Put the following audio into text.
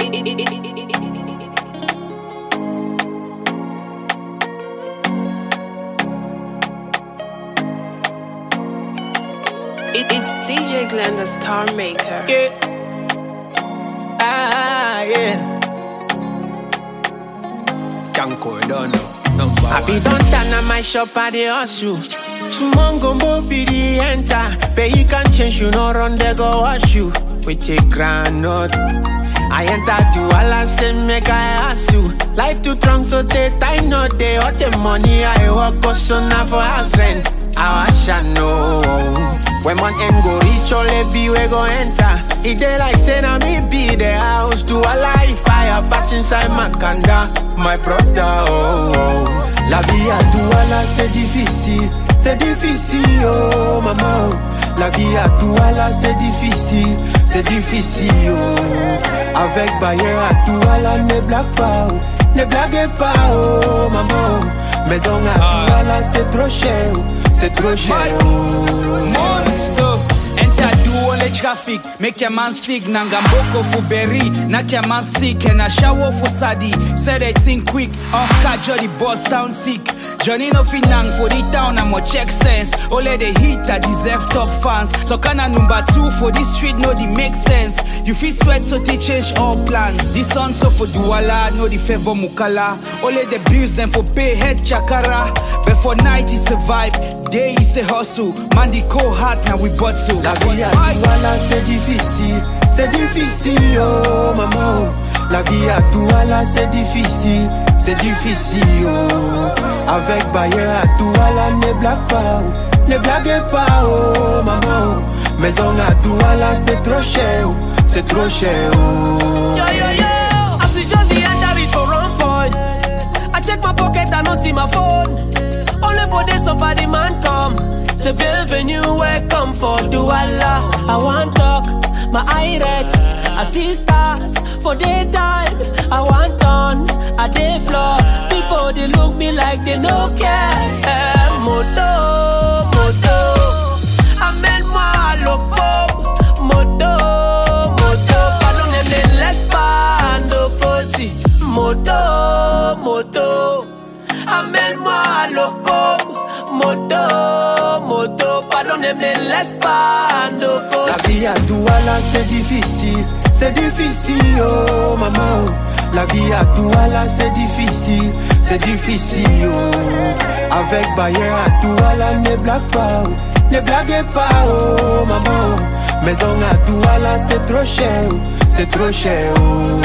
It's DJ Glenn, the star maker. Yeah. Yeah. Can't cordon. I be done turn on my shop at the hustle. Summon gumbo be the enter. Pay you can change, you no run, they go wash you. We take granite. I enter to Allah, say make I ask you. Life too strong, so they time not they hot the money. I work so now for house rent. I shall know. When one end go reach, all be we go enter. It they like say na me be the house to a life. Fire pass inside my kanda, my brother. Oh. La vie à Douala c'est difficile, oh maman. La vie à Douala c'est difficile, oh. Avec Bayer à Douala ne blague pas, ne blaguez pas, oh maman. Maison à Douala c'est trop cher. C'est trop cher. Monster. Enter do all the traffic. Make your man sick. Nangamboko for berry. Knock your man sick. And a shower for sadi. Say that thing quick. Catch the boss town sick. Johnny no finang for the town. I'm a check sense. All the hit that deserve top fans. So kana number 2 for this street. No, the make sense. You feel sweat so they change all plans. This song so for Douala. No the favor mukala. All the bills them for pay head chakara. But for night it's a vibe. Day is a hustle, man the cold heart now we bottle. La vie à Douala c'est difficile, oh maman. La vie à Douala c'est difficile, oh. Avec Bayer à Douala ne blague pas, ne blaguez pas, oh maman. Maison à Douala c'est trop cher, oh. Yo, I see Josie and Davis for run point. I check my pocket, I don't see my phone. Only for this somebody man come. Say bienvenue, welcome for Douala. I want talk, my eye red. I see stars for daytime. I want on, I day floor. People they look me like they no care. Moto, amène-moi le pop. Moto, pardon them they laisse pas no poti. Moto, amène-moi le pop. Moto, pardon them they laisse pas no poti. La vie à Douala c'est difficile, oh maman. La vie à Douala c'est difficile, oh. Avec Bayer à Douala ne blague pas, ne blaguez pas, oh maman. Maison à Douala c'est trop cher, oh.